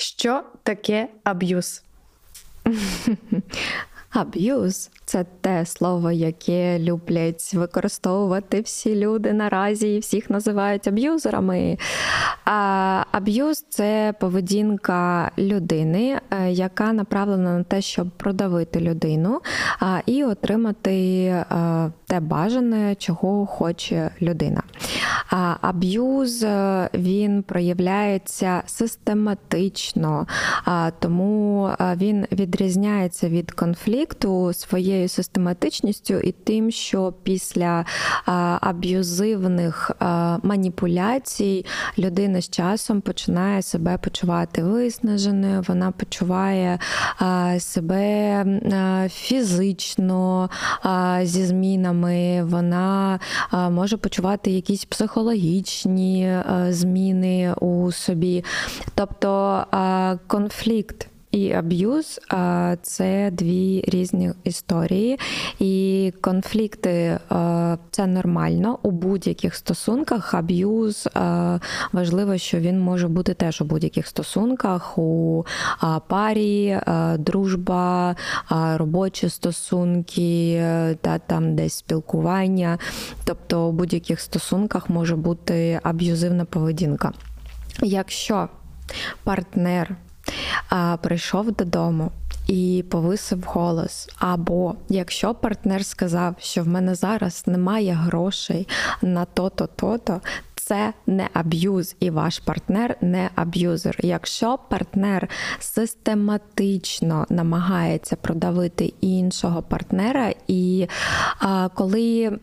Що таке аб'юз? Аб'юз – це те слово, яке люблять використовувати всі люди наразі, і всіх називають аб'юзерами. Аб'юз – це поведінка людини, яка направлена на те, щоб продавити людину і отримати те бажане, чого хоче людина. Аб'юз, він проявляється систематично, тому він відрізняється від конфлікту своєю систематичністю і тим, що після аб'юзивних маніпуляцій людина з часом починає себе почувати виснаженою, вона почуває себе фізично зі змінами, вона може почувати якісь психологічні зміни у собі. Тобто конфлікт і аб'юз – це дві різні історії. І конфлікти – це нормально у будь-яких стосунках. Аб'юз – важливо, що він може бути теж у будь-яких стосунках. У парі, дружба, робочі стосунки, та там десь спілкування. Тобто у будь-яких стосунках може бути аб'юзивна поведінка. Якщо партнер прийшов додому і повисив голос, або якщо партнер сказав, що в мене зараз немає грошей на то-то, то-то, це не аб'юз, і ваш партнер не аб'юзер. Якщо партнер систематично намагається продавити іншого партнера, і коли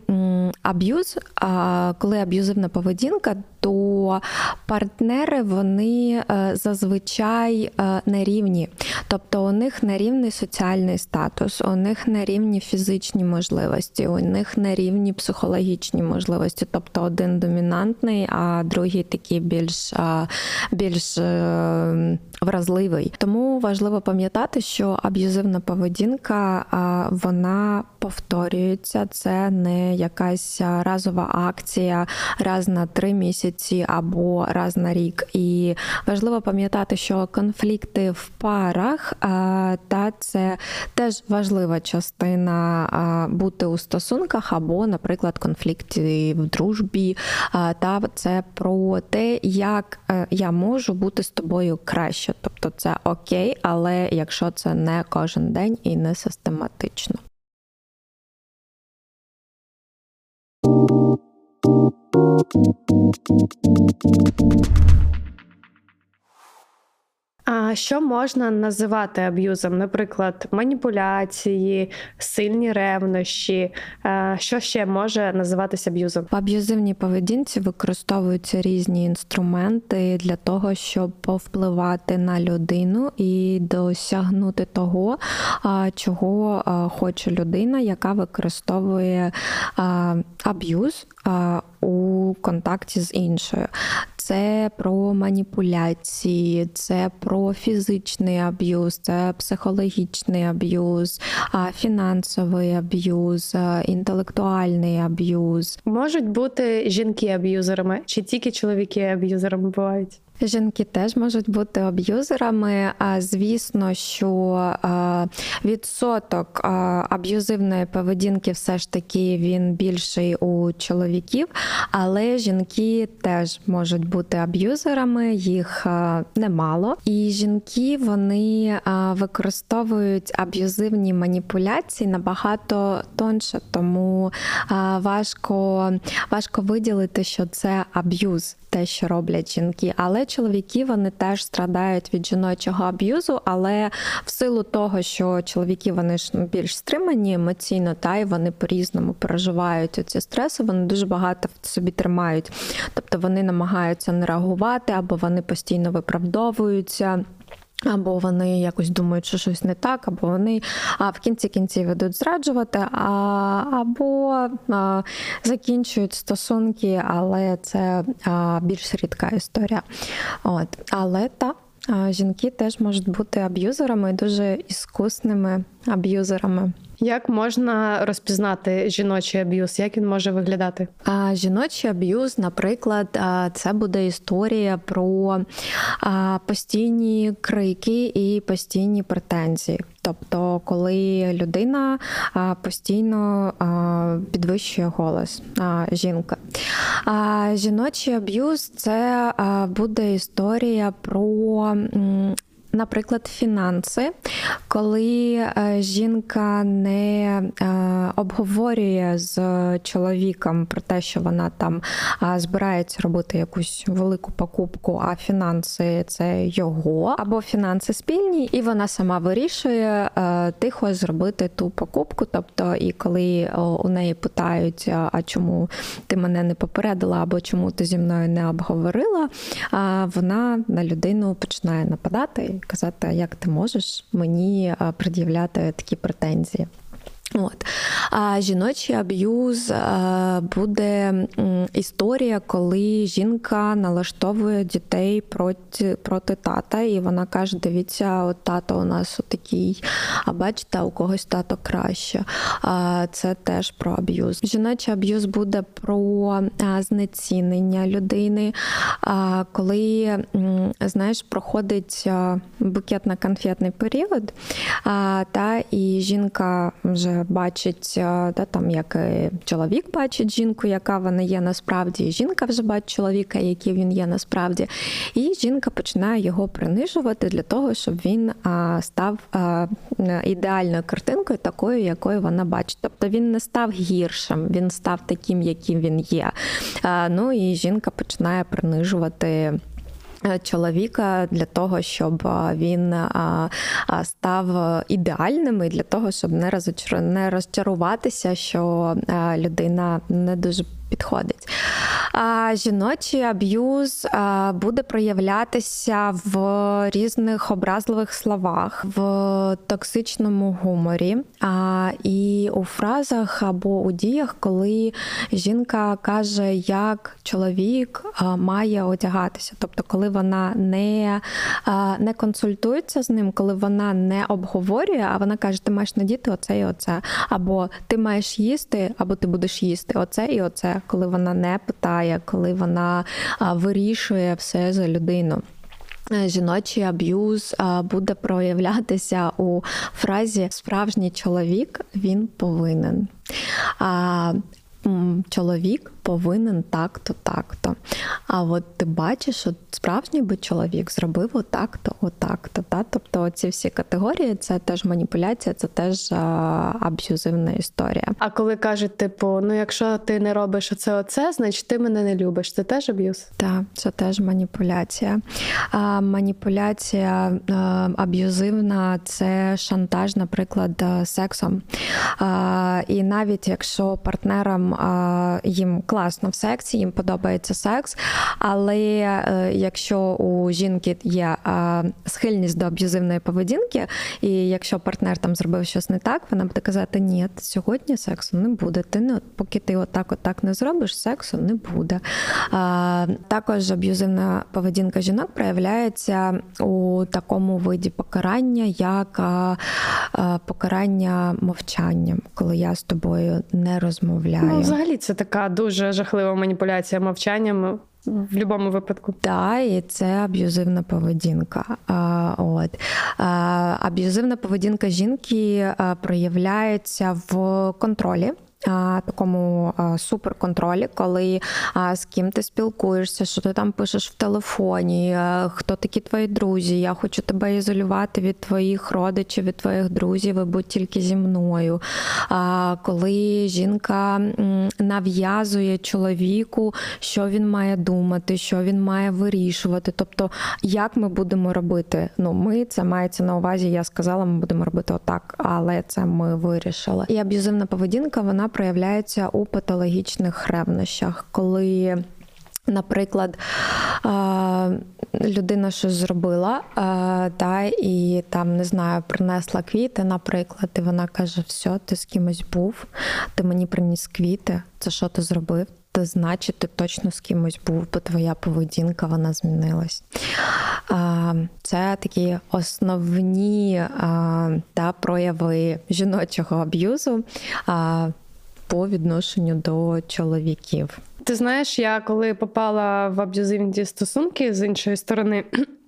аб'юзивна поведінка, то партнери, вони зазвичай нерівні. Тобто у них нерівний соціальний статус, у них нерівні фізичні можливості, у них нерівні психологічні можливості. Тобто один домінантний, а другий такий більш вразливий. Тому важливо пам'ятати, що аб'юзивна поведінка, вона повторюється. Це не якась разова акція раз на 3 місяці або раз на рік. І важливо пам'ятати, що конфлікти в парах, це теж важлива частина бути у стосунках, або, наприклад, конфлікти в дружбі. Це про те, як я можу бути з тобою краще. Тобто це окей, але якщо це не кожен день і не систематично. А що можна називати аб'юзом? Наприклад, маніпуляції, сильні ревнощі. Що ще може називатися аб'юзом? В аб'юзивній поведінці використовуються різні інструменти для того, щоб повпливати на людину і досягнути того, чого хоче людина, яка використовує аб'юз у контакті з іншою. Це про маніпуляції, це про фізичний аб'юз, це психологічний аб'юз, фінансовий аб'юз, інтелектуальний аб'юз. Можуть бути жінки аб'юзерами, чи тільки чоловіки аб'юзерами бувають? Жінки теж можуть бути аб'юзерами. Звісно, що відсоток аб'юзивної поведінки все ж таки він більший у чоловіків, але жінки теж можуть бути аб'юзерами, їх немало. І жінки, вони використовують аб'юзивні маніпуляції набагато тонше, тому важко виділити, що це аб'юз, те, що роблять жінки. Але чоловіки, вони теж страдають від жіночого аб'юзу, але в силу того, що чоловіки, вони ж більш стримані емоційно, і вони по-різному переживають ці стреси, вони дуже багато в собі тримають. Тобто вони намагаються не реагувати, або вони постійно виправдовуються, або вони якось думають, що щось не так, або вони в кінці кінців ведуть зраджувати, або закінчують стосунки, але це більш рідка історія. Але Жінки теж можуть бути аб'юзерами, дуже іскусними аб'юзерами. Як можна розпізнати жіночий аб'юз? Як він може виглядати? Жіночий аб'юз, наприклад, це буде історія про постійні крики і постійні претензії. Тобто, коли людина постійно підвищує голос, жінка. Жіночий аб'юз – це буде історія про, наприклад, фінанси, коли жінка не обговорює з чоловіком про те, що вона там збирається робити якусь велику покупку, а фінанси – це його, або фінанси спільні, і вона сама вирішує тихо зробити ту покупку. Тобто, і коли у неї питають, а чому ти мене не попередила, або чому ти зі мною не обговорила, вона на людину починає нападати, казати, як ти можеш мені пред'являти такі претензії. А жіночий аб'юз буде історія, коли жінка налаштовує дітей проти тата, і вона каже, дивіться, от тато у нас отакий, а бачите, у когось тато краще. Це теж про аб'юз. Жіночий аб'юз буде про знецінення людини, коли, знаєш, проходить букетно-конфетний період, і жінка вже бачить, там, як чоловік бачить жінку, яка вона є насправді, і жінка вже бачить чоловіка, який він є насправді. І жінка починає його принижувати для того, щоб він став ідеальною картинкою, такою, якою вона бачить. Тобто він не став гіршим, він став таким, яким він є. І жінка починає принижувати чоловіка для того, щоб він став ідеальним, і для того, щоб не розчаруватися, що людина не дуже підходить. Жіночий аб'юз буде проявлятися в різних образливих словах, в токсичному гуморі і у фразах або у діях, коли жінка каже, як чоловік має одягатися. Тобто, коли вона не консультується з ним, коли вона не обговорює, а вона каже, ти маєш надіти оце і оце. Або ти маєш їсти, або ти будеш їсти оце і оце. Коли вона не питає, коли вона вирішує все за людину. Жіночий аб'юз буде проявлятися у фразі «справжній чоловік, він повинен». Чоловік повинен так-то, так-то. А от ти бачиш, от справжній би чоловік зробив отак-то, отак-то. Тобто ці всі категорії – це теж маніпуляція, це теж аб'юзивна історія. А коли кажуть, якщо ти не робиш оце, значить ти мене не любиш. Це теж аб'юз? Так, це теж маніпуляція. Маніпуляція аб'юзивна – це шантаж, наприклад, сексом. І навіть якщо партнерам їм класно в сексі, їм подобається секс, але якщо у жінки є схильність до аб'юзивної поведінки, і якщо партнер там зробив щось не так, вона буде казати, ні, сьогодні сексу не буде, поки ти отак не зробиш, сексу не буде. Також аб'юзивна поведінка жінок проявляється у такому виді покарання, як покарання мовчанням, коли я з тобою не розмовляю. Взагалі це така дуже жахлива маніпуляція мовчанням в будь-якому випадку. Так, і це аб'юзивна поведінка. Аб'юзивна поведінка жінки проявляється в контролі. Такому суперконтролі, коли з ким ти спілкуєшся, що ти там пишеш в телефоні, хто такі твої друзі, я хочу тебе ізолювати від твоїх родичів, від твоїх друзів, і будь тільки зі мною. Коли жінка нав'язує чоловіку, що він має думати, що він має вирішувати, тобто як ми будемо робити. Це мається на увазі, я сказала, ми будемо робити отак, але це ми вирішили. І аб'юзивна поведінка, вона проявляється у патологічних ревнощах, коли, наприклад, людина щось зробила, і там, не знаю, принесла квіти, наприклад, і вона каже, все, ти з кимось був, ти мені приніс квіти, це що ти зробив? то значить ти точно з кимось був, бо твоя поведінка, вона змінилась. Це такі основні прояви жіночого аб'юзу по відношенню до чоловіків. Ти знаєш, я коли попала в аб'юзивні стосунки з іншої сторони,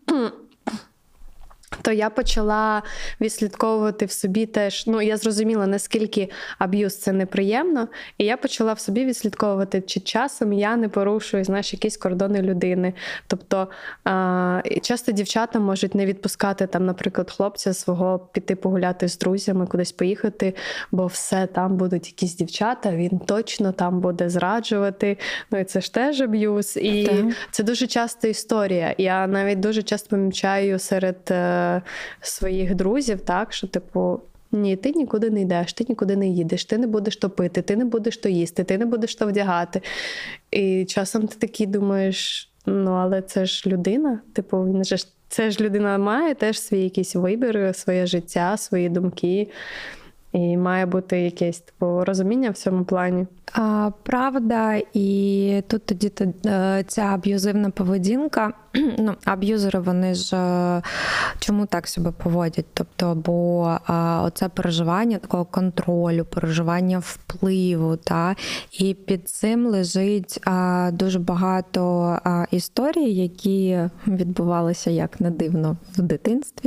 то я почала відслідковувати в собі теж, я зрозуміла, наскільки аб'юз це неприємно, і я почала в собі відслідковувати, чи часом я не порушую, якісь кордони людини. Тобто часто дівчата можуть не відпускати, наприклад, хлопця свого піти погуляти з друзями, кудись поїхати, бо все, там будуть якісь дівчата, він точно там буде зраджувати. І це ж теж аб'юз. І це дуже часто історія. Я навіть дуже часто помічаю серед своїх друзів, так, що ні, ти нікуди не йдеш, ти нікуди не їдеш, ти не будеш то пити, ти не будеш то їсти, ти не будеш то вдягати. І часом ти такий думаєш, але це ж людина, це ж людина має теж свій якийсь вибір, своє життя, свої думки. І має бути якесь розуміння в цьому плані. Правда, і тут тоді ця аб'юзивна поведінка, аб'юзери, вони ж чому так себе поводять? Тобто, бо оце переживання такого контролю, переживання впливу, і під цим лежить дуже багато історій, які відбувалися, як не дивно, в дитинстві,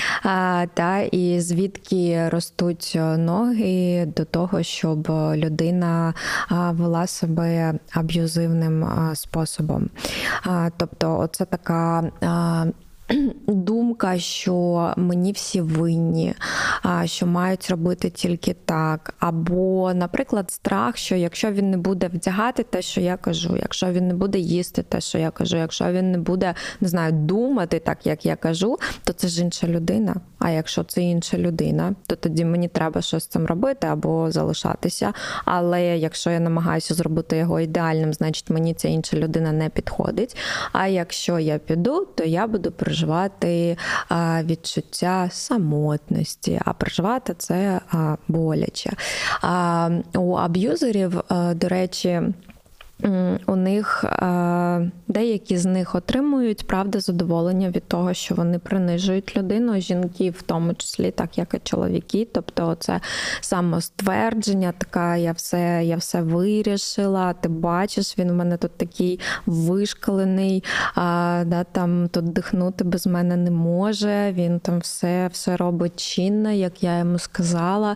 і звідки ростуть ноги до того, щоб людина вела себе аб'юзивним способом. Тобто, оце така думка, що мені всі винні, що мають робити тільки так. Або, наприклад, страх, що якщо він не буде вдягати те, що я кажу, якщо він не буде їсти те, що я кажу, якщо він не буде, думати так, як я кажу, то це ж інша людина. А якщо це інша людина, то тоді мені треба щось з цим робити або залишатися. Але якщо я намагаюся зробити його ідеальним, значить мені ця інша людина не підходить. А якщо я піду, то я буду переживати відчуття самотності. А переживати це боляче. У аб'юзерів, до речі, у них деякі з них отримують, правда, задоволення від того, що вони принижують людину, жінки в тому числі, так як і чоловіки. Тобто це самоствердження, така я все вирішила, ти бачиш, він в мене тут такий вишкалений, тут дихнути без мене не може, він там все робить чинно, як я йому сказала.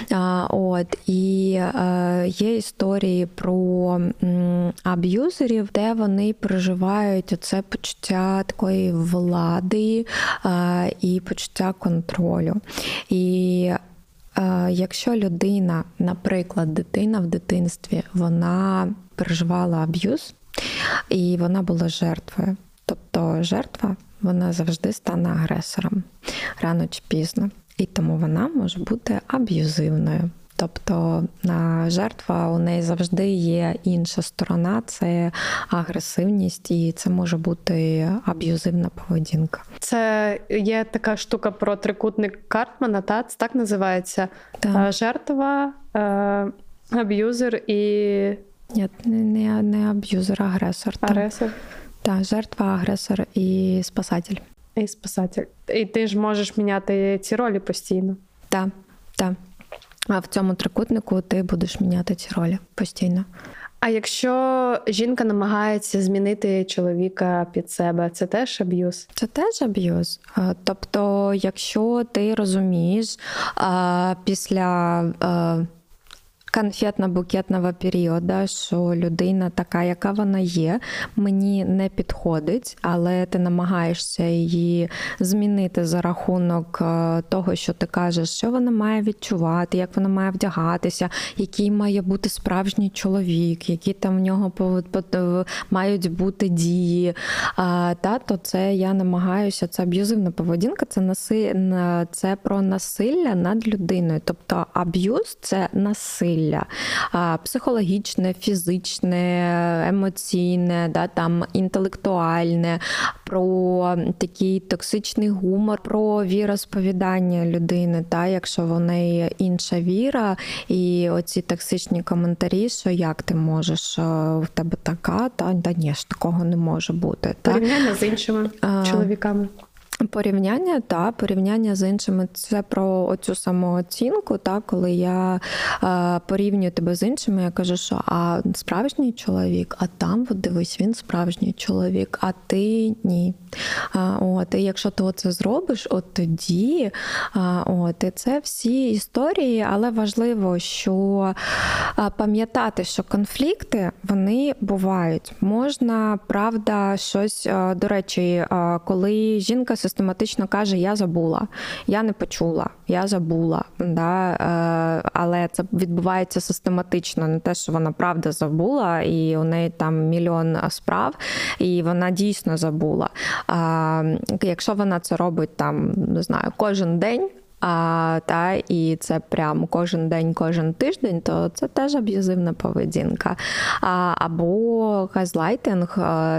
І є історії про аб'юзерів, де вони переживають оце почуття такої влади і почуття контролю. І якщо людина, наприклад, дитина в дитинстві, вона переживала аб'юз, і вона була жертвою. Тобто жертва, вона завжди стане агресором, рано чи пізно. І тому вона може бути аб'юзивною. Тобто жертва, у неї завжди є інша сторона, це агресивність, і це може бути аб'юзивна поведінка. Це є така штука про трикутник Карпмана, це так називається? Так. Жертва, аб'юзер і... Ні, не аб'юзер, а агресор. Агресор? Так, жертва, агресор і спасатель. І спасатель. І ти ж можеш міняти ці ролі постійно. Так. А в цьому трикутнику ти будеш міняти ці ролі постійно. А якщо жінка намагається змінити чоловіка під себе, це теж аб'юз? Це теж аб'юз. Тобто, якщо ти розумієш після конфетно-букетного періоду, що людина така, яка вона є, мені не підходить, але ти намагаєшся її змінити за рахунок того, що ти кажеш, що вона має відчувати, як вона має вдягатися, який має бути справжній чоловік, які там в нього мають бути дії. То це я намагаюся, це аб'юзивна поведінка, це про насилля над людиною. Тобто аб'юз – це насилля. насилля. Психологічне, фізичне, емоційне, да, там, інтелектуальне, про такий токсичний гумор, про віросповідання людини, та, якщо в неї інша віра, і оці токсичні коментарі, що як ти можеш, в тебе така, та ні, ж такого не може бути. Порівняння з іншими чоловіками. Порівняння з іншими. Це про оцю самооцінку, коли я порівнюю тебе з іншими, я кажу, що справжній чоловік, а там, от дивись, він справжній чоловік, а ти ні. І якщо ти оце зробиш, от тоді, і це всі історії, але важливо, що пам'ятати, що конфлікти, вони бувають. Можна, правда, щось, до речі, коли жінка систематично каже, я забула, я не почула, я забула, да? Але це відбувається систематично, не те, що вона правда забула, і у неї там мільйон справ, і вона дійсно забула. Якщо вона це робить там, не знаю, кожен день, і це прям кожен день, кожен тиждень, то це теж аб'юзивна поведінка. Або газлайтинг,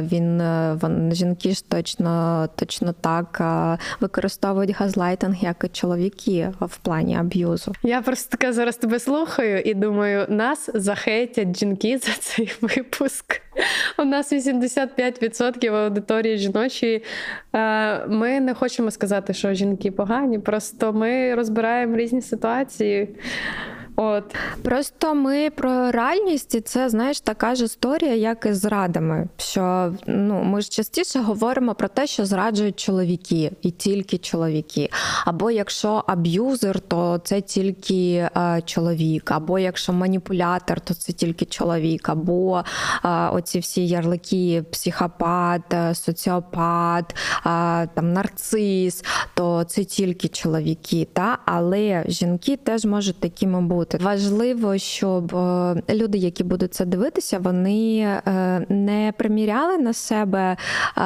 жінки ж точно так використовують газлайтинг, як і чоловіки в плані аб'юзу. Я просто така зараз тебе слухаю і думаю, нас захейтять жінки за цей випуск. У нас 85% аудиторії жіночої. Ми не хочемо сказати, що жінки погані, просто ми розбираємо різні ситуації. Просто ми про реальність, і це, знаєш, така ж історія, як і з зрадами. Що, ми ж частіше говоримо про те, що зраджують чоловіки, і тільки чоловіки. Або якщо аб'юзер, то це тільки чоловік. Або якщо маніпулятор, то це тільки чоловік. Або оці всі ярлики психопат, соціопат, там, нарцис, то це тільки чоловіки. Але жінки теж можуть такими бути. Важливо, щоб люди, які будуть це дивитися, вони не приміряли на себе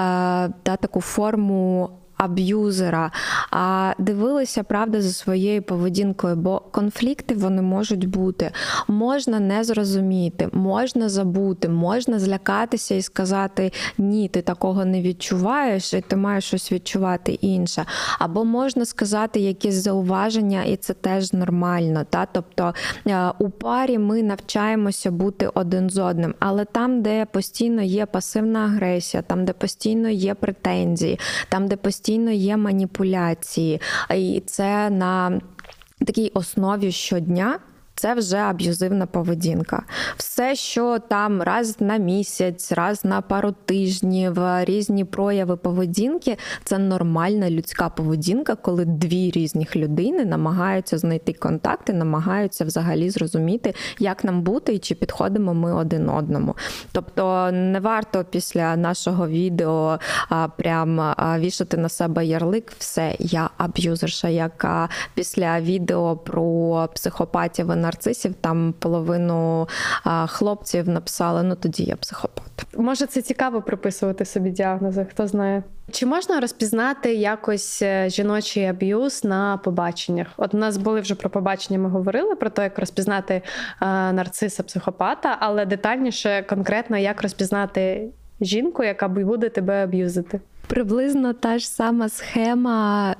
таку форму аб'юзера, а дивилися, правда, за своєю поведінкою, бо конфлікти, вони можуть бути. Можна не зрозуміти, можна забути, можна злякатися і сказати, ні, ти такого не відчуваєш, і ти маєш щось відчувати інше. Або можна сказати якісь зауваження, і це теж нормально. Тобто у парі ми навчаємося бути один з одним, але там, де постійно є пасивна агресія, там, де постійно є претензії, там, де постійно є маніпуляції, і це на такій основі щодня, це вже аб'юзивна поведінка. Все, що там раз на місяць, раз на пару тижнів, різні прояви поведінки, це нормальна людська поведінка, коли дві різних людини намагаються знайти контакти, намагаються взагалі зрозуміти, як нам бути і чи підходимо ми один одному. Тобто не варто після нашого відео прям вішати на себе ярлик «все, я аб'юзерша», як після відео про психопатів і нарцисів, там половину хлопців написали, тоді я психопат. Може, це цікаво приписувати собі діагнози, хто знає. Чи можна розпізнати якось жіночий аб'юз на побаченнях? От у нас були вже про побачення, ми говорили про те, як розпізнати нарциса, психопата, але детальніше, конкретно, як розпізнати жінку, яка буде тебе аб'юзити? Приблизно та ж сама схема,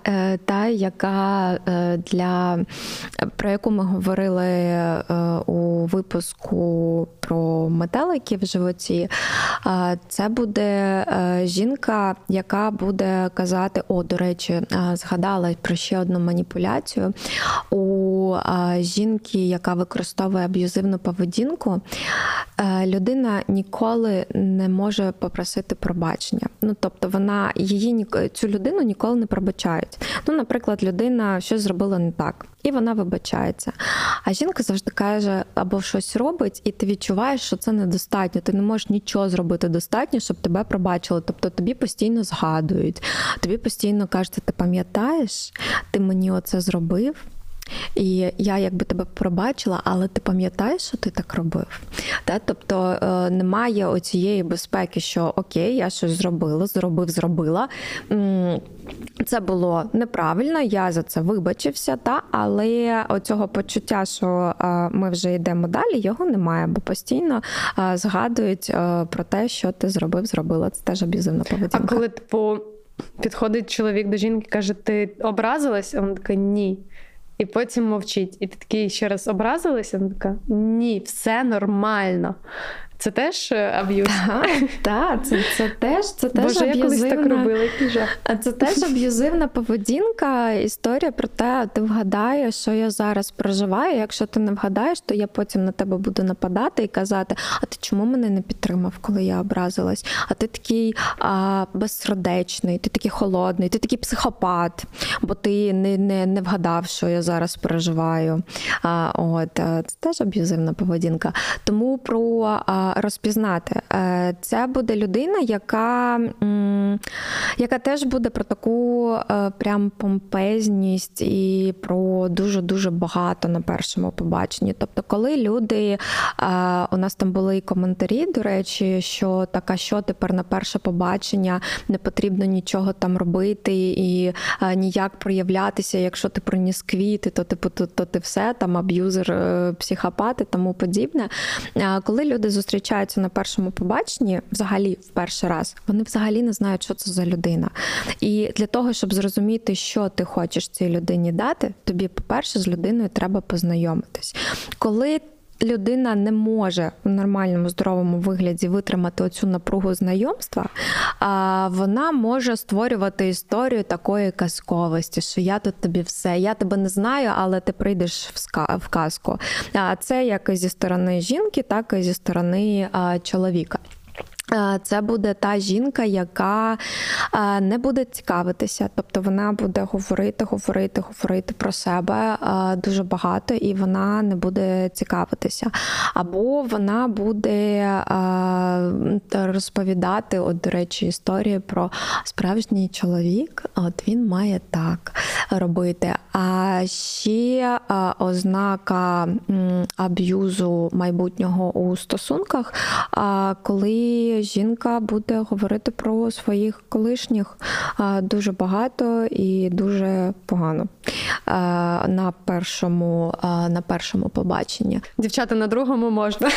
яка про яку ми говорили у випуску про метелики в животі. Це буде жінка, яка буде казати, до речі, згадала про ще одну маніпуляцію. У жінки, яка використовує аб'юзивну поведінку, людина ніколи не може попросити пробачення. Тобто цю людину ніколи не пробачають. Наприклад, людина щось зробила не так, і вона вибачається. А жінка завжди каже, або щось робить, і ти відчуваєш, що це недостатньо. Ти не можеш нічого зробити достатньо, щоб тебе пробачили. Тобто тобі постійно згадують, тобі постійно кажуть, ти пам'ятаєш, ти мені оце зробив? І я якби тебе пробачила, але ти пам'ятаєш, що ти так робив? Тобто немає оцієї безпеки, що окей, я щось зробила. Це було неправильно, я за це вибачився, але оцього почуття, що ми вже йдемо далі, його немає, бо постійно згадують про те, що ти зробила. Це теж аб'юзивна поведінка. А коли, підходить чоловік до жінки і каже, ти образилась? А вона така, ні. І потім мовчить. І ти такий, ще раз образилась? А вона така, ні, все нормально. Це теж аб'юз? Так, це теж Боже, я колись так робила, який жах. Це теж аб'юзивна поведінка, історія про те, ти вгадаєш, що я зараз проживаю, якщо ти не вгадаєш, то я потім на тебе буду нападати і казати, а ти чому мене не підтримав, коли я образилась? А ти такий безсердечний, ти такий холодний, ти такий психопат, бо ти не вгадав, що я зараз переживаю. Це теж аб'юзивна поведінка. Тому про розпізнати. Це буде людина, яка теж буде про таку прям помпезність і про дуже-дуже багато на першому побаченні. Тобто, коли люди, у нас там були і коментарі, до речі, що така, що тепер на перше побачення, не потрібно нічого там робити і ніяк проявлятися, якщо ти приніс квіти, то ти все, там аб'юзер, психопат і тому подібне. Коли люди зустрічаються на першому побаченні, взагалі в перший раз, вони взагалі не знають, що це за людина. І для того, щоб зрозуміти, що ти хочеш цій людині дати, тобі, по-перше, з людиною треба познайомитись. Коли людина не може в нормальному, здоровому вигляді витримати оцю напругу знайомства, вона може створювати історію такої казковості, що я тут тобі все, я тебе не знаю, але ти прийдеш в казку. Це як і зі сторони жінки, так і зі сторони чоловіка. Це буде та жінка, яка не буде цікавитися, тобто вона буде говорити про себе дуже багато, і вона не буде цікавитися. Або вона буде розповідати, до речі, історії про справжній чоловік, він має так робити. А ще ознака аб'юзу майбутнього у стосунках, коли жінка буде говорити про своїх колишніх дуже багато і дуже погано на першому побаченні. Дівчата, на другому можна.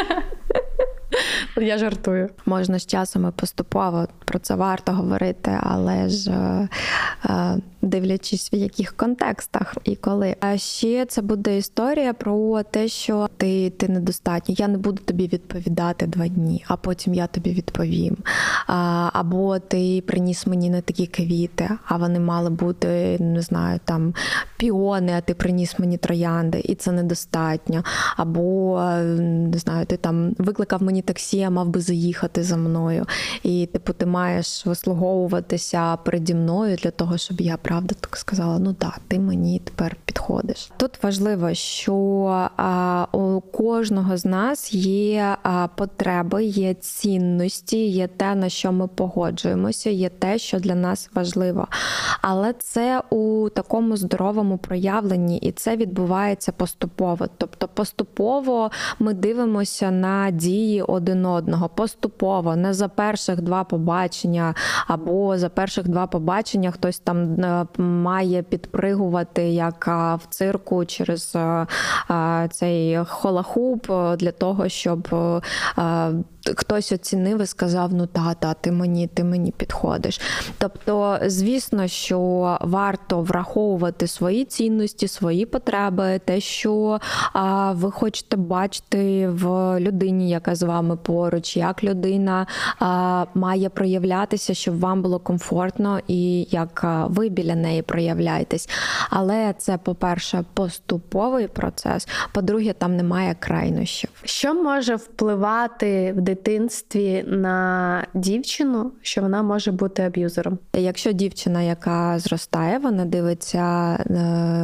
Я жартую. Можна з часом і поступово, про це варто говорити, але ж дивлячись в яких контекстах і коли. А ще це буде історія про те, що ти недостатньо. Я не буду тобі відповідати 2 дні, а потім я тобі відповім. Або ти приніс мені не такі квіти, а вони мали бути, не знаю, там піони, а ти приніс мені троянди, і це недостатньо. Або, не знаю, ти там викликав мені таксі, а мав би заїхати за мною. І, ти маєш вислуговуватися переді мною для того, щоб я, правда, так сказала, ну так, ти мені тепер підходиш. Тут важливо, що у кожного з нас є потреби, є цінності, є те, на що ми погоджуємося, є те, що для нас важливо. Але це у такому здоровому проявленні, і це відбувається поступово. Тобто поступово ми дивимося на дії один одного. Поступово, не за перших 2 побачення, або за перших 2 побачення хтось там має підпригувати, як в цирку, через цей хула-хуп, для того, щоб хтось оцінив і сказав, ну ти мені підходиш. Тобто, звісно, що варто враховувати свої цінності, свої потреби, те, що ви хочете бачити в людині, яка з вами поруч, як людина має проявлятися, щоб вам було комфортно і як ви біля неї проявляєтесь. Але це, по-перше, поступовий процес, по-друге, там немає крайнощів. Що може впливати в дитинстві на дівчину, що вона може бути аб'юзером? Якщо дівчина, яка зростає, вона дивиться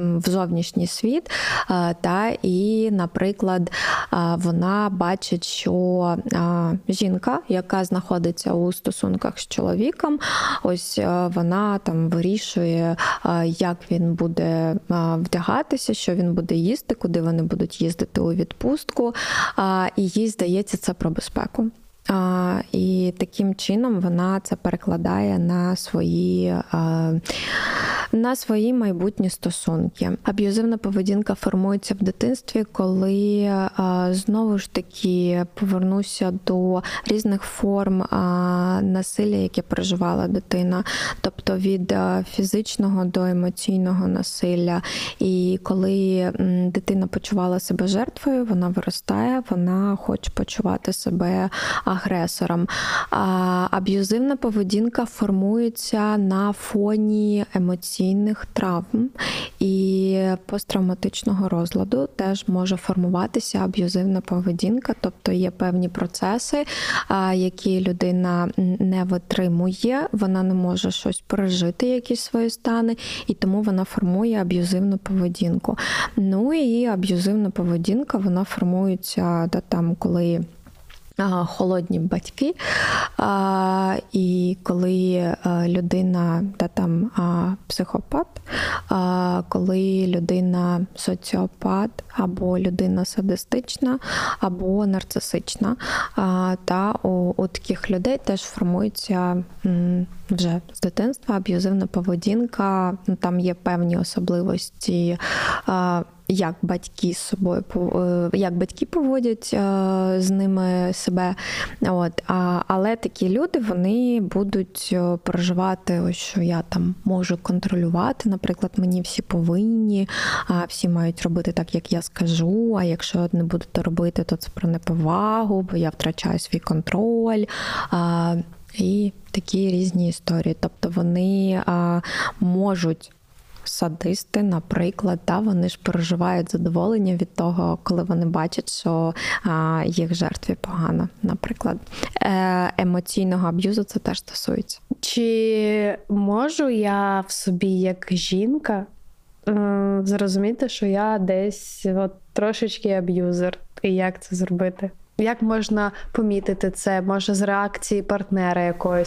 в зовнішній світ, і, наприклад, вона бачить, що жінка, яка знаходиться у стосунках з чоловіком, ось вона там вирішує, як він буде вдягатися, що він буде їсти, куди вони будуть їздити у відпустку, і їй здається це про безпеку. І таким чином вона це перекладає на свої майбутні стосунки. Аб'юзивна поведінка формується в дитинстві, коли, знову ж таки, повернуся до різних форм насилля, яке переживала дитина, тобто від фізичного до емоційного насилля. І коли дитина почувала себе жертвою, вона виростає, вона хоче почувати себе агресором. Аб'юзивна поведінка формується на фоні емоційних травм і посттравматичного розладу. Теж може формуватися аб'юзивна поведінка, тобто є певні процеси, які людина не витримує, вона не може щось пережити, якісь свої стани, і тому вона формує аб'юзивну поведінку. Ну і аб'юзивна поведінка, вона формується коли холодні батьки, і коли людина психопат, коли людина соціопат, або людина садистична, або нарцисична. Та у таких людей теж формується вже з дитинства аб'юзивна поведінка. Там є певні особливості, як батьки з собою, як батьки поводять з ними себе. Але такі люди, вони будуть переживати, ось, що я там можу контролювати, наприклад, мені всі повинні, всі мають робити так, як я скажу, а якщо не будете робити, то це про неповагу, бо я втрачаю свій контроль. І такі різні історії. Тобто вони можуть, садисти, наприклад, вони ж переживають задоволення від того, коли вони бачать, що їх жертві погано, наприклад. Емоційного аб'юзу це теж стосується. Чи можу я в собі, як жінка, зрозуміти, що я десь трошечки аб'юзер? І як це зробити? Як можна помітити це? Може, з реакції партнера якогось?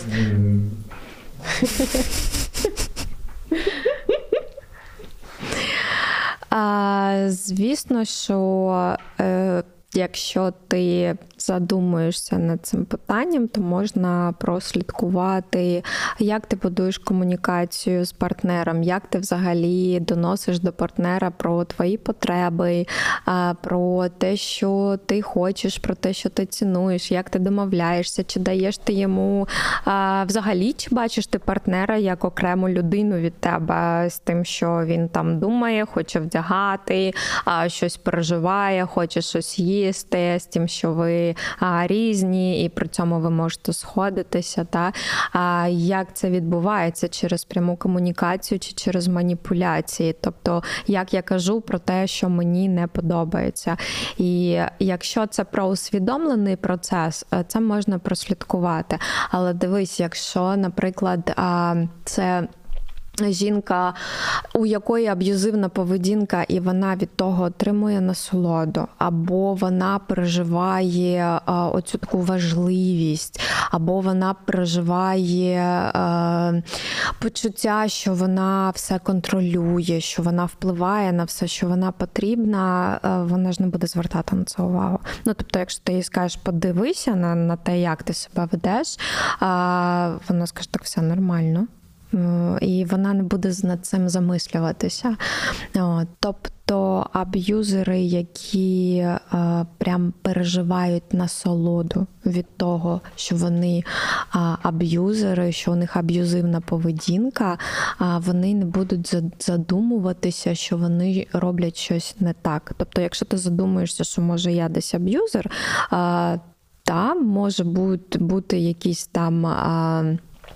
Звісно, що якщо ти задумуєшся над цим питанням, то можна прослідкувати, як ти будуєш комунікацію з партнером, як ти взагалі доносиш до партнера про твої потреби, про те, що ти хочеш, про те, що ти цінуєш, як ти домовляєшся, чи даєш ти йому взагалі, чи бачиш ти партнера як окрему людину від тебе з тим, що він там думає, хоче вдягати, щось переживає, хоче щось їсти, з тим, що ви різні, і при цьому ви можете сходитися. Як це відбувається? Через пряму комунікацію чи через маніпуляції? Тобто, як я кажу про те, що мені не подобається. І якщо це про усвідомлений процес, це можна прослідкувати. Але дивись, якщо, наприклад, це жінка, у якої аб'юзивна поведінка, і вона від того отримує насолоду, або вона переживає оцю таку важливість, або вона переживає почуття, що вона все контролює, що вона впливає на все, що вона потрібна, вона ж не буде звертати на це увагу. Тобто, якщо ти їй скажеш, подивися на те, як ти себе ведеш, вона скаже, так все нормально. І вона не буде над цим замислюватися. Тобто аб'юзери, які прям переживають насолоду від того, що вони аб'юзери, що у них аб'юзивна поведінка, вони не будуть задумуватися, що вони роблять щось не так. Тобто, якщо ти задумуєшся, що може я десь аб'юзер, може бути якісь там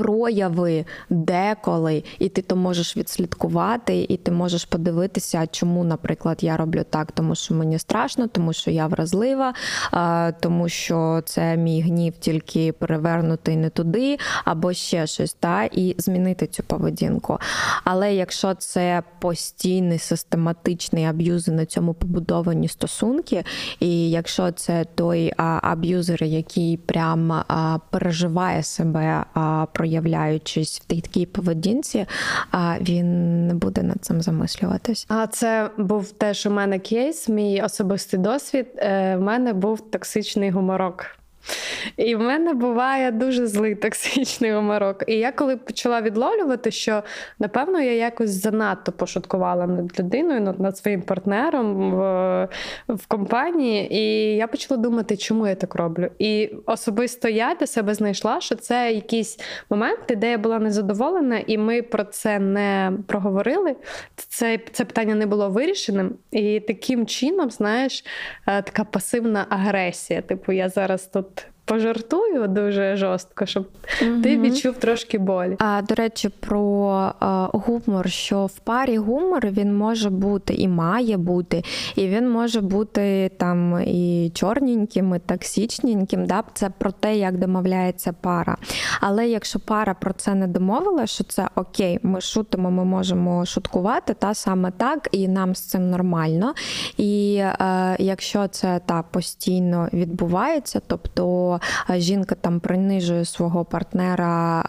прояви деколи, і ти то можеш відслідкувати, і ти можеш подивитися, чому, наприклад, я роблю так, тому що мені страшно, тому що я вразлива, тому що це мій гнів тільки перевернутий не туди, або ще щось, і змінити цю поведінку. Але якщо це постійний, систематичний аб'юз, і на цьому побудовані стосунки, і якщо це той аб'юзер, який прям переживає себе, проявляючись в такій поведінці, він не буде над цим замислюватись. А це був теж у мене кейс, мій особистий досвід. В мене був токсичний гуморок. І в мене буває дуже злий токсичний гуморок. І я коли почала відловлювати, що, напевно, я якось занадто пошуткувала над людиною, над своїм партнером в компанії, і я почала думати, чому я так роблю. І особисто я для себе знайшла, що це якісь моменти, де я була незадоволена, і ми про це не проговорили. Це питання не було вирішеним. І таким чином, знаєш, така пасивна агресія. Типу, я зараз тут пожартую дуже жорстко, щоб ти відчув трошки болі. До речі, про гумор, що в парі гумор, він може бути і має бути, і він може бути там і чорненьким, і токсичненьким, це про те, як домовляється пара. Але якщо пара про це не домовила, що це окей, ми шутимо, ми можемо шуткувати, саме так, і нам з цим нормально. І якщо це постійно відбувається, тобто жінка там принижує свого партнера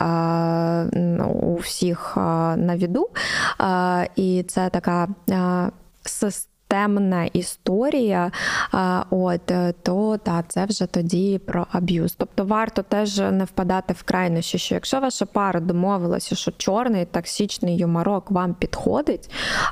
у всіх на виду, і це така системна історія, то це вже тоді про аб'юз. Тобто варто теж не впадати в крайнощі, що якщо ваша пара домовилася, що чорний токсичний юморок вам підходить,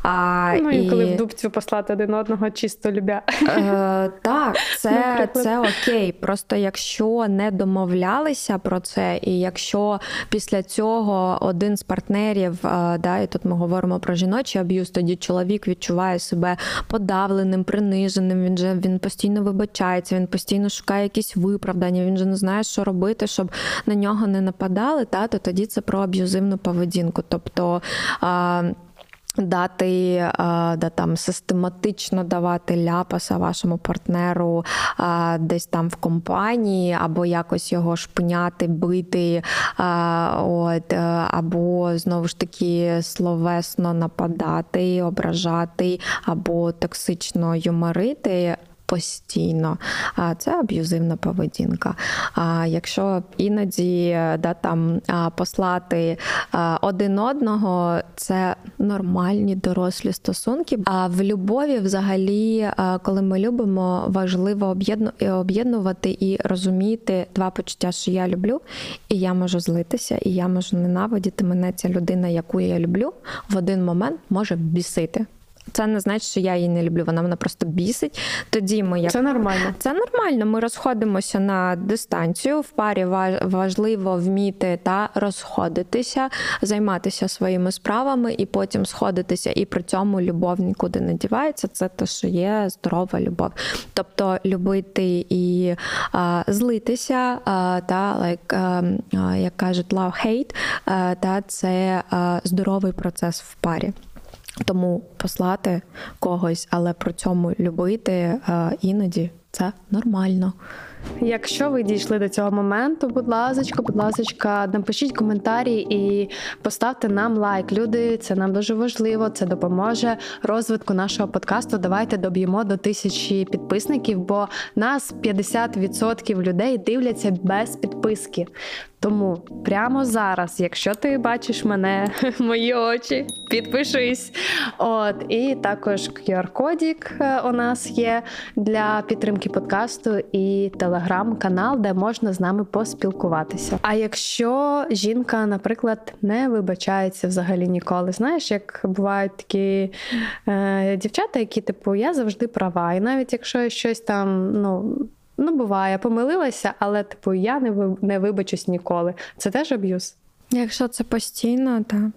і коли в дубцю послати один одного чисто любя. Так, це окей. Просто якщо не домовлялися про це, і якщо після цього один з партнерів, і тут ми говоримо про жіночий аб'юз, тоді чоловік відчуває себе подавленим, приниженим, він постійно вибачається, він постійно шукає якісь виправдання, він же не знає, що робити, щоб на нього не нападали, то тоді це про аб'юзивну поведінку. Тобто систематично давати ляпаса вашому партнеру десь там в компанії, або якось його шпиняти, бити, або знову ж таки словесно нападати, ображати, або токсично юморити постійно, це аб'юзивна поведінка. Якщо іноді послати один одного, це нормальні дорослі стосунки. А в любові взагалі, коли ми любимо, важливо об'єднувати і розуміти два почуття, що я люблю, і я можу злитися, і я можу ненавидіти. Мене ця людина, яку я люблю, в один момент може бісити. Це не значить, що я її не люблю, вона мене просто бісить. Тоді Це нормально. Це нормально. Ми розходимося на дистанцію. В парі важливо вміти розходитися, займатися своїми справами і потім сходитися. І при цьому любов нікуди не дівається. Це те, що є здорова любов. Тобто любити і злитися, як кажуть, love-hate, це здоровий процес в парі. Тому послати когось, але при цьому любити іноді це нормально. Якщо ви дійшли до цього моменту, будь ласочка, напишіть коментарі і поставте нам лайк. Люди, це нам дуже важливо, це допоможе розвитку нашого подкасту. Давайте доб'ємо до 1000 підписників, бо нас 50% людей дивляться без підписки. Тому прямо зараз, якщо ти бачиш мене, мої очі, підпишись. І також QR-кодик у нас є для підтримки подкасту і телеграм-канал, де можна з нами поспілкуватися. А якщо жінка, наприклад, не вибачається взагалі ніколи, знаєш, як бувають такі дівчата, які я завжди права, і навіть якщо щось там, буває, помилилася, але, я не вибачусь ніколи. Це теж аб'юз? Якщо це постійно, так.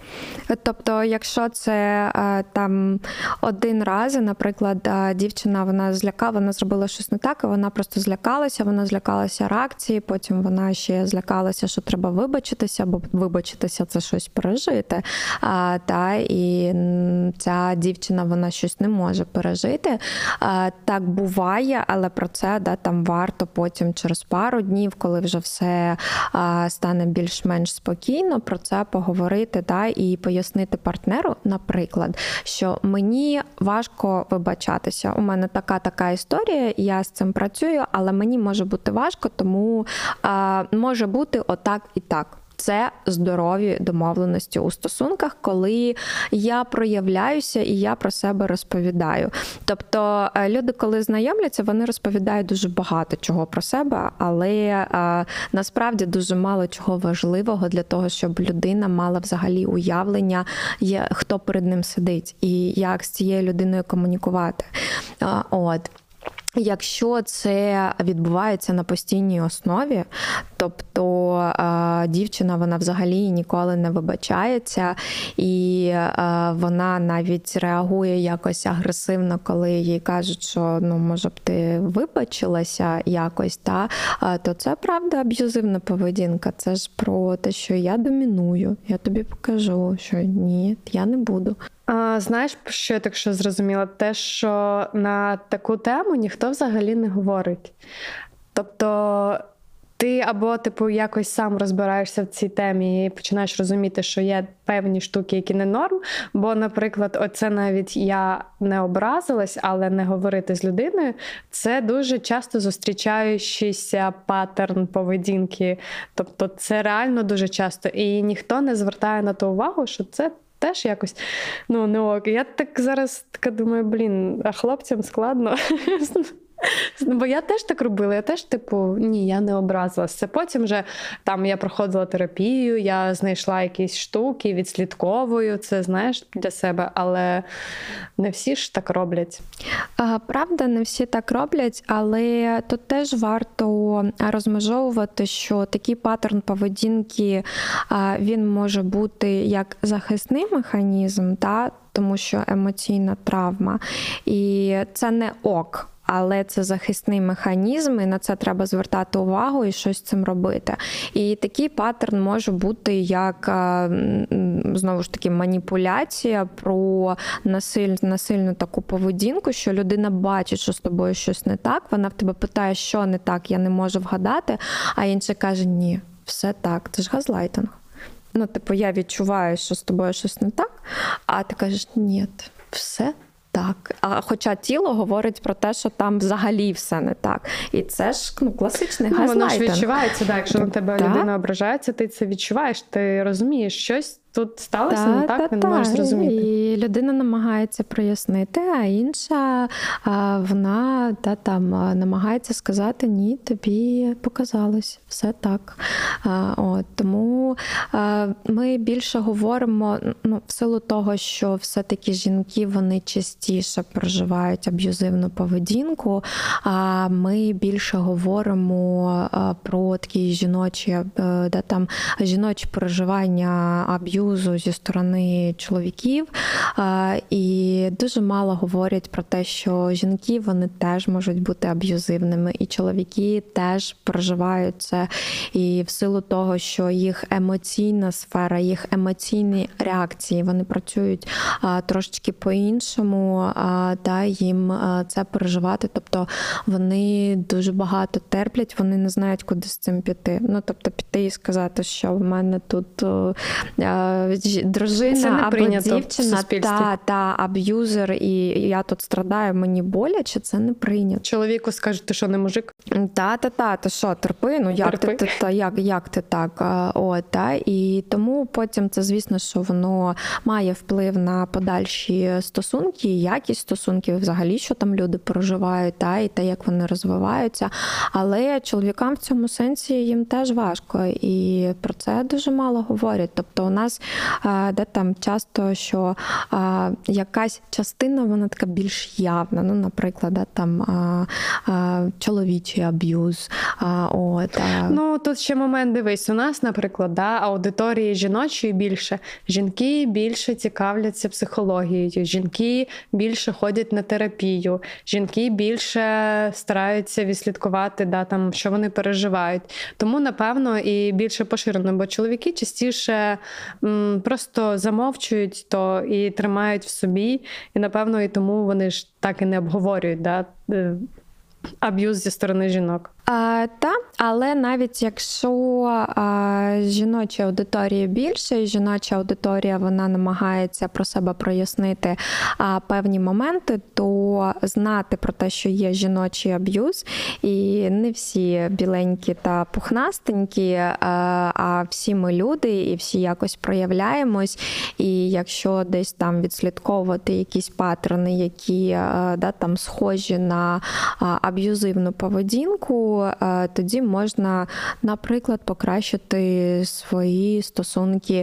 Тобто, якщо це там один раз, наприклад, дівчина, вона зробила щось не так, і вона просто злякалася реакції, потім вона ще злякалася, що треба вибачитися, бо вибачитися – це щось пережити. І ця дівчина, вона щось не може пережити. Так буває, але про це там варто потім через пару днів, коли вже все стане більш-менш спокійно, про це поговорити і пояснити партнеру, наприклад, що мені важко вибачатися. У мене така історія, я з цим працюю, але мені може бути важко, тому може бути отак і так. Це здорові домовленості у стосунках, коли я проявляюся і я про себе розповідаю. Тобто люди, коли знайомляться, вони розповідають дуже багато чого про себе, але насправді дуже мало чого важливого для того, щоб людина мала взагалі уявлення, хто перед ним сидить і як з цією людиною комунікувати. Якщо це відбувається на постійній основі, тобто дівчина, вона взагалі ніколи не вибачається, і вона навіть реагує якось агресивно, коли їй кажуть, що, може б ти вибачилася якось, то це, правда, аб'юзивна поведінка. Це ж про те, що я доміную, я тобі покажу, що ні, я не буду. Знаєш, що я так що зрозуміла? Те, що на таку тему ніхто взагалі не говорить. Тобто ти або якось сам розбираєшся в цій темі і починаєш розуміти, що є певні штуки, які не норм, бо, наприклад, оце навіть я не образилась, але не говорити з людиною, це дуже часто зустрічаючийся паттерн поведінки. Тобто це реально дуже часто. І ніхто не звертає на то увагу, що це теж якось, не ок. Я так зараз думаю, а хлопцям складно. Бо я теж так робила, я теж ні, я не образилась. Це потім вже я проходила терапію, я знайшла якісь штуки, відслідковую це, знаєш, для себе, але не всі ж так роблять. Правда, не всі так роблять, але тут теж варто розмежовувати, що такий паттерн поведінки, він може бути як захисний механізм, тому що емоційна травма, і це не ок. Але це захисний механізм, і на це треба звертати увагу і щось з цим робити. І такий паттерн може бути як, знову ж таки, маніпуляція про насильну таку поведінку, що людина бачить, що з тобою щось не так, вона в тебе питає, що не так, я не можу вгадати, а інший каже, ні, все так, це ж газлайтинг. Я відчуваю, що з тобою щось не так, а ти кажеш, ні, все так. Хоча тіло говорить про те, що там взагалі все не так. І це ж класичний газлайтинг. Воно ж відчувається, якщо на тебе людина ображається, ти це відчуваєш, ти розумієш, щось тут сталося не так, не можеш зрозуміти. І людина намагається прояснити, а інша, вона намагається сказати, ні, тобі показалось, все так. Тому ми більше говоримо, в силу того, що все-таки жінки, вони частіше проживають аб'юзивну поведінку, ми більше говоримо про такі жіночі проживання аб'юзу зі сторони чоловіків, і дуже мало говорять про те, що жінки, вони теж можуть бути аб'юзивними, і чоловіки теж проживають це, і в силу того, що їх емоційна сфера, їх емоційні реакції, вони працюють трошечки по-іншому, їм це переживати, тобто вони дуже багато терплять, вони не знають, куди з цим піти. Піти і сказати, що в мене тут дружина або дівчина, аб'юзер, і я тут страдаю, мені боляче, це не прийнято. Чоловіку скажуть, ти що, не мужик? Ти що, терпи? Як ти так? І тому потім це, звісно, що воно має вплив на подальші стосунки, якість стосунків, взагалі, що там люди проживають, і те, як вони розвиваються. Але чоловікам в цьому сенсі їм теж важко, і про це дуже мало говорять. Тобто у нас часто, що якась частина, вона така більш явна. Ну, наприклад, там чоловічий аб'юз. Ну, тут ще момент, дивись, у нас, наприклад, аудиторії жіночої більше. Жінки більше цікавляться психологією, жінки більше ходять на терапію, жінки більше стараються відслідкувати, там, що вони переживають. Тому, напевно, і більше поширено, бо чоловіки частіше просто замовчують то і тримають в собі, і, напевно, і тому вони ж так і не обговорюють, аб'юз зі сторони жінок. Але навіть якщо жіночої аудиторії більше, і жіноча аудиторія, вона намагається про себе прояснити певні моменти, то знати про те, що є жіночий аб'юз, і не всі біленькі та пухнастенькі, а всі ми люди, і всі якось проявляємось, і якщо десь там відслідковувати якісь паттерни, які там схожі на аб'юзивну поведінку, тоді можна, наприклад, покращити свої стосунки.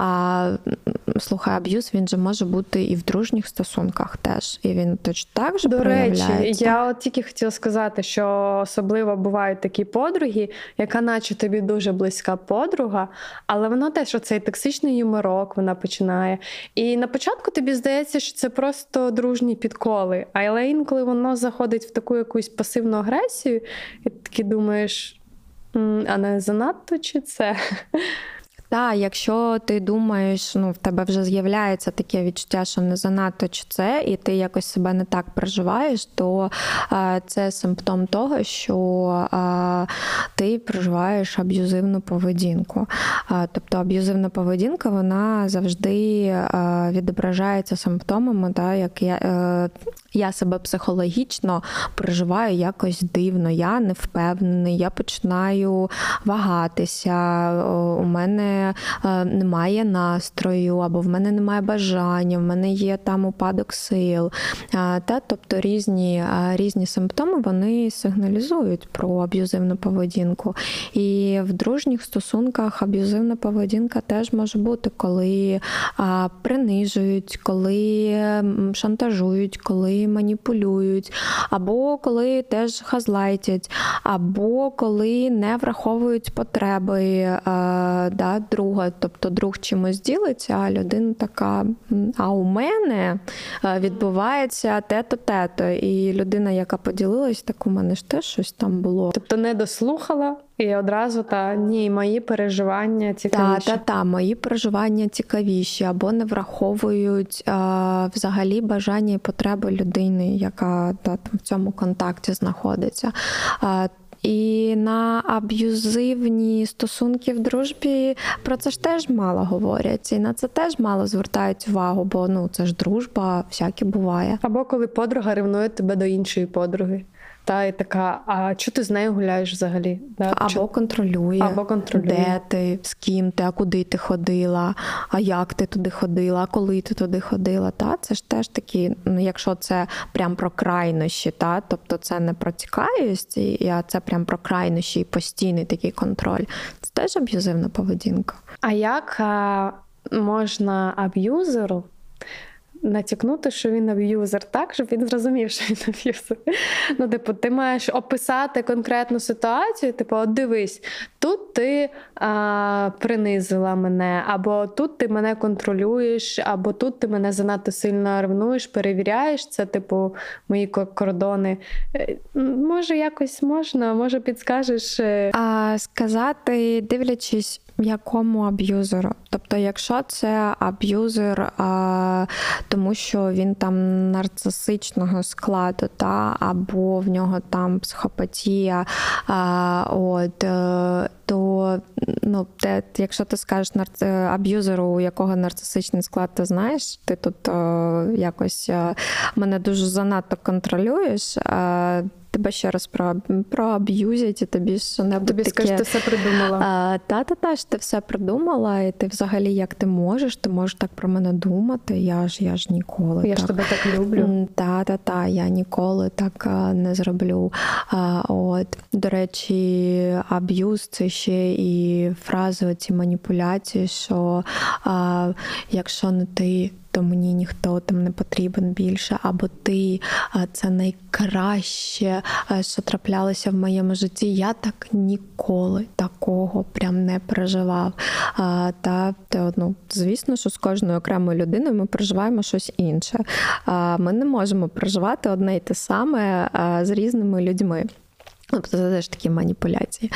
Слухай, аб'юз, він же може бути і в дружніх стосунках теж. І він точно так же проявляється. До речі, я тільки хотіла сказати, що особливо бувають такі подруги, яка наче тобі дуже близька подруга, але вона теж оцей токсичний юморок вона починає. І на початку тобі здається, що це просто дружні підколи, але інколи воно заходить в таку якусь пасивну агресію, і ти таки думаєш, а не занадто чи це? Так, якщо ти думаєш, в тебе вже з'являється таке відчуття, що не занадто чи це, і ти якось себе не так переживаєш, то це симптом того, що ти проживаєш аб'юзивну поведінку. Тобто аб'юзивна поведінка, вона завжди відображається симптомами, як я себе психологічно переживаю якось дивно, я не впевнений, я починаю вагатися, у мене немає настрою, або в мене немає бажання, в мене є там упадок сил. Тобто різні симптоми, вони сигналізують про аб'юзивну поведінку. І в дружніх стосунках аб'юзивна поведінка теж може бути, коли принижують, коли шантажують, коли маніпулюють, або коли теж газлайтять, або коли не враховують потреби друга, тобто друг чимось ділиться, а людина така, а у мене відбувається те-то. І людина, яка поділилась, так у мене ж теж щось там було. Тобто не дослухала і одразу ні, мої переживання цікавіші. Мої переживання цікавіші, або не враховують взагалі бажання і потреби людини, яка в цьому контакті знаходиться. І на аб'юзивні стосунки в дружбі про це ж теж мало говорять. І на це теж мало звертають увагу, бо це ж дружба, всяке буває. Або коли подруга ревнує тебе до іншої подруги. І така, а чого ти з нею гуляєш взагалі? Або контролює. Де ти, з ким ти, а куди ти ходила, а як ти туди ходила, а коли ти туди ходила. Це ж теж такі, якщо це прям про крайнощі, тобто це не про цікавість, а це прям про крайнощі і постійний такий контроль. Це теж аб'юзивна поведінка. А як можна аб'юзеру натякнути, що він аб'юзер так, щоб він зрозумів, що він аб'юзер. Ти маєш описати конкретну ситуацію, от дивись, тут ти принизила мене, або тут ти мене контролюєш, або тут ти мене занадто сильно ревнуєш, перевіряєш, це, мої кордони. Може, якось можна, може, підскажеш? Сказати, дивлячись, якому аб'юзеру. Тобто, якщо це аб'юзер, тому що він там нарцисичного складу, або в нього там психопатія, то якщо ти скажеш аб'юзеру, у якого нарцисичний склад, ти знаєш, ти тут якось мене дуже занадто контролюєш, тебе ще раз проаб'юзять, і тобі що-небудь тобі таке... скажуть, ти все придумала. Що ти все придумала, і ти взагалі, як ти можеш так про мене думати, я ж ніколи. Я ж тебе так люблю. Я ніколи так не зроблю. До речі, аб'юз – це ще і фрази, оці маніпуляції, що якщо не ти, то мені ніхто там не потрібен більше, або ти це найкраще, що траплялося в моєму житті. Я так ніколи такого прям не переживав. Звісно, що з кожною окремою людиною ми переживаємо щось інше. Ми не можемо переживати одне й те саме з різними людьми. Тобто це теж такі маніпуляції.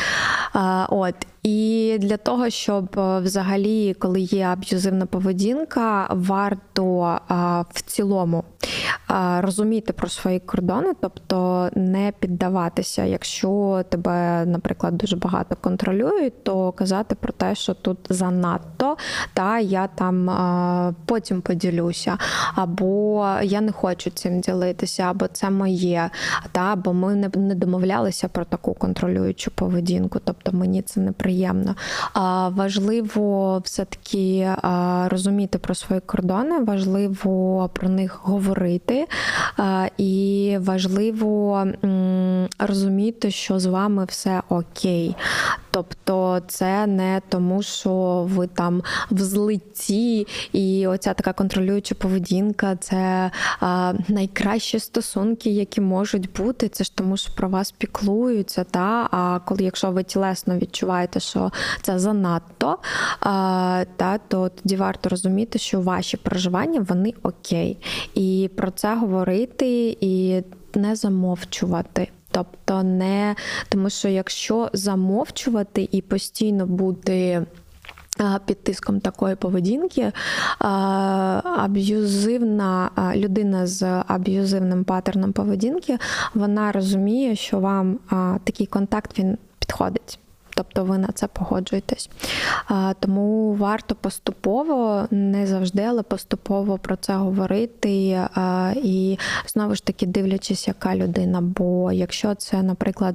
І для того, щоб взагалі, коли є аб'юзивна поведінка, варто в цілому розуміти про свої кордони, тобто не піддаватися. Якщо тебе, наприклад, дуже багато контролюють, то казати про те, що тут занадто, та я там потім поділюся, або я не хочу цим ділитися, або це моє, або ми не домовлялися про таку контролюючу поведінку, тобто мені це неприємно. Важливо все-таки розуміти про свої кордони, важливо про них говорити, і важливо розуміти, що з вами все окей. Тобто це не тому, що ви там в злитті, і оця така контролююча поведінка – це найкращі стосунки, які можуть бути. Це ж тому, що про вас піклуються. А якщо ви тілесно відчуваєте, що це занадто, то тоді варто розуміти, що ваші переживання, вони окей. І про це говорити, і не замовчувати. Тобто тому що якщо замовчувати і постійно бути під тиском такої поведінки, людина з аб'юзивним паттерном поведінки, вона розуміє, що вам такий контакт, він підходить. Тобто ви на це погоджуєтесь. Тому варто поступово, не завжди, але поступово про це говорити. І знову ж таки дивлячись, яка людина. Бо якщо це, наприклад,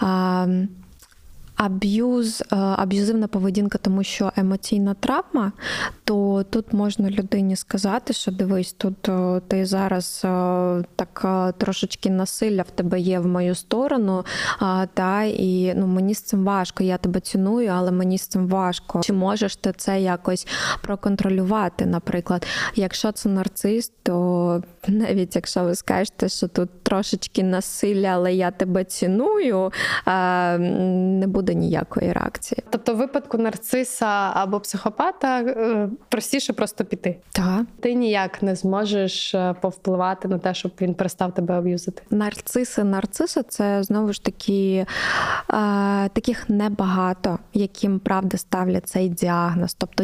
аб'юзивна поведінка, тому що емоційна травма, то тут можна людині сказати, що дивись, тут ти зараз так трошечки насилля в тебе є в мою сторону, і мені з цим важко, я тебе ціную, але мені з цим важко. Чи можеш ти це якось проконтролювати, наприклад? Якщо це нарцис, то навіть якщо ви скажете, що тут трошечки насилля, але я тебе ціную, не буде ніякої реакції. Тобто в випадку нарциса або психопата простіше просто піти. Так. Ти ніяк не зможеш повпливати на те, щоб він перестав тебе аб'юзити. Нарциси – це, знову ж таки, таких небагато, яким, правда, ставлять цей діагноз. Тобто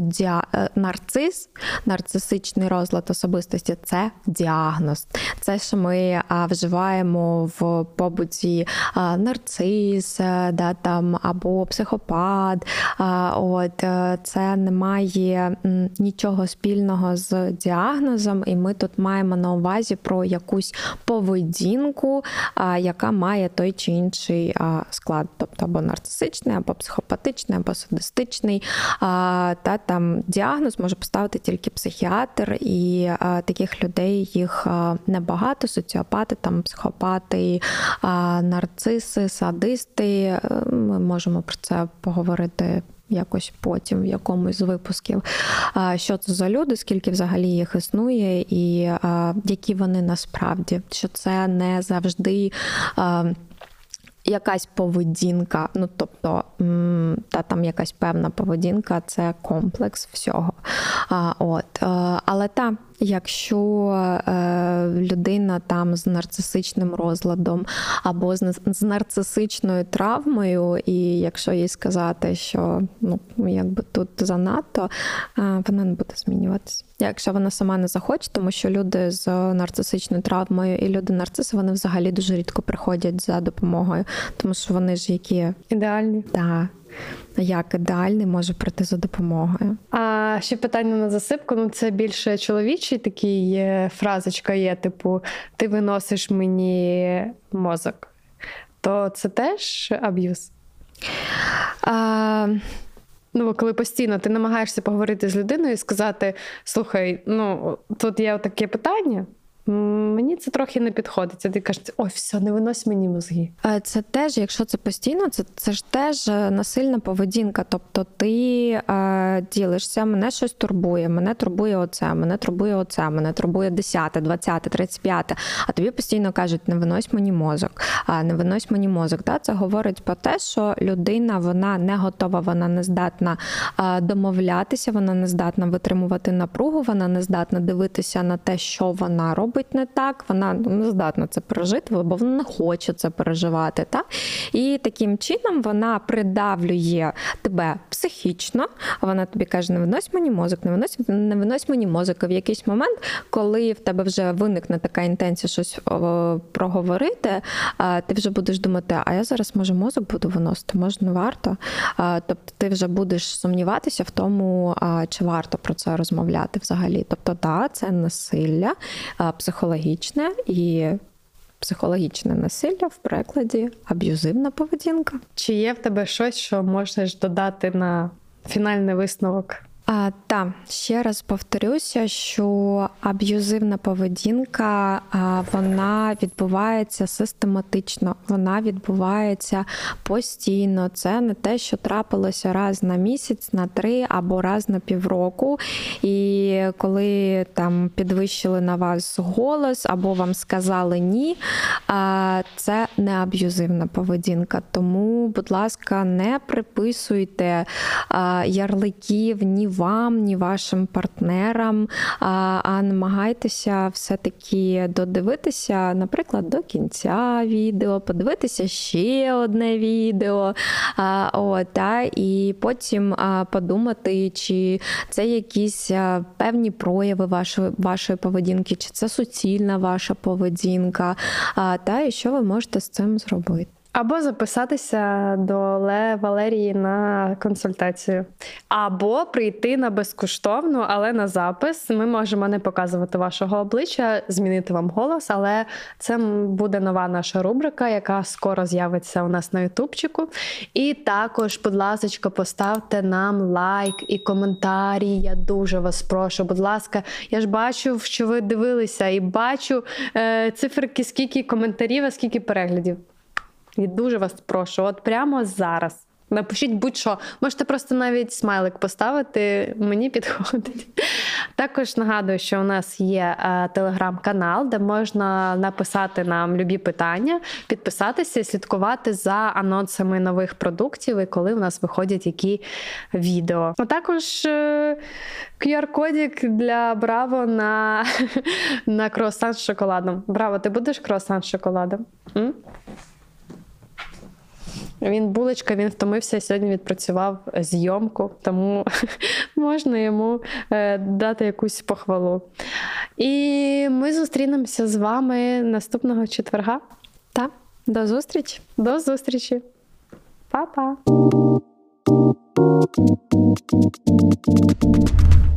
нарцисичний розлад особистості – це діагноз. Це, що ми вживаємо в побуті нарцис, або психопат. Це не має нічого спільного з діагнозом, і ми тут маємо на увазі про якусь поведінку, яка має той чи інший склад, тобто або нарцисичний, або психопатичний, або садистичний. Діагноз може поставити тільки психіатр, і таких людей їх небагато, соціопати, психопати, нарциси, садисти. Ми можемо про це поговорити якось потім в якомусь з випусків. Що це за люди, скільки взагалі їх існує і які вони насправді. Що це не завжди якась поведінка, тобто якась певна поведінка – це комплекс всього. Але якщо людина з нарцисичним розладом або з нарцисичною травмою, і якщо їй сказати, що тут занадто, вона не буде змінюватися. Якщо вона сама не захоче, тому що люди з нарцисичною травмою і люди-нарциси, вони взагалі дуже рідко приходять за допомогою, тому що вони ж які... Ідеальні. Так. Як ідеальний може прийти за допомогою. А ще питання на засипку, це більше чоловічий такий фразочка є, типу, ти виносиш мені мозок. То це теж аб'юз? Коли постійно ти намагаєшся поговорити з людиною і сказати, слухай, тут є таке питання, Мені це трохи не підходить. Ти кажеш, ой, все, не винось мені мозги. Це теж, якщо це постійно, це ж теж насильна поведінка. Тобто ти ділишся, мене щось турбує, мене турбує оце, мене турбує оце, мене турбує 10, 20, 35, а тобі постійно кажуть, не винось мені мозок, не винось мені мозок. Це говорить про те, що людина, вона не готова, вона не здатна домовлятися, вона не здатна витримувати напругу, вона не здатна дивитися на те, що вона робить не так, вона не здатна це пережити, бо вона не хоче це переживати. Так? І таким чином вона придавлює тебе психічно, вона тобі каже, не винось мені мозок, не винось мені мозок. І в якийсь момент, коли в тебе вже виникне така інтенція щось проговорити, ти вже будеш думати, а я зараз, може, мозок буду виносити, може, не варто. Тобто ти вже будеш сумніватися в тому, чи варто про це розмовляти взагалі. Тобто, так, це насилля психологічне, і психологічне насилля в перекладі аб'юзивна поведінка. Чи є в тебе щось, що можеш додати на фінальний висновок? Так, ще раз повторюся, що аб'юзивна поведінка, вона відбувається систематично, вона відбувається постійно. Це не те, що трапилося раз на місяць, на 3 або раз на півроку. І коли там підвищили на вас голос або вам сказали ні, це не аб'юзивна поведінка. Тому, будь ласка, не приписуйте ярликів ні вам, ні вашим партнерам, а намагайтеся все-таки додивитися, наприклад, до кінця відео, подивитися ще одне відео, і потім подумати, чи це якісь певні прояви вашої поведінки, чи це суцільна ваша поведінка, і що ви можете з цим зробити. Або записатися до Валерії на консультацію. Або прийти на безкоштовну, але на запис. Ми можемо не показувати вашого обличчя, змінити вам голос, але це буде нова наша рубрика, яка скоро з'явиться у нас на ютубчику. І також, будь ласка, поставте нам лайк і коментарі. Я дуже вас прошу, будь ласка. Я ж бачу, що ви дивилися, і бачу циферки, скільки коментарів, а скільки переглядів. І дуже вас прошу, от прямо зараз. Напишіть будь-що. Можете просто навіть смайлик поставити, мені підходить. Також нагадую, що у нас є телеграм-канал, де можна написати нам любі питання, підписатися і слідкувати за анонсами нових продуктів і коли у нас виходять які відео. А також QR-кодик для Браво на круасан з шоколадом. Браво, ти будеш круасан з шоколадом? Він булочка, він втомився і сьогодні відпрацював зйомку, тому можна йому дати якусь похвалу. І ми зустрінемося з вами наступного четверга. Так, до зустрічі. До зустрічі. Па-па.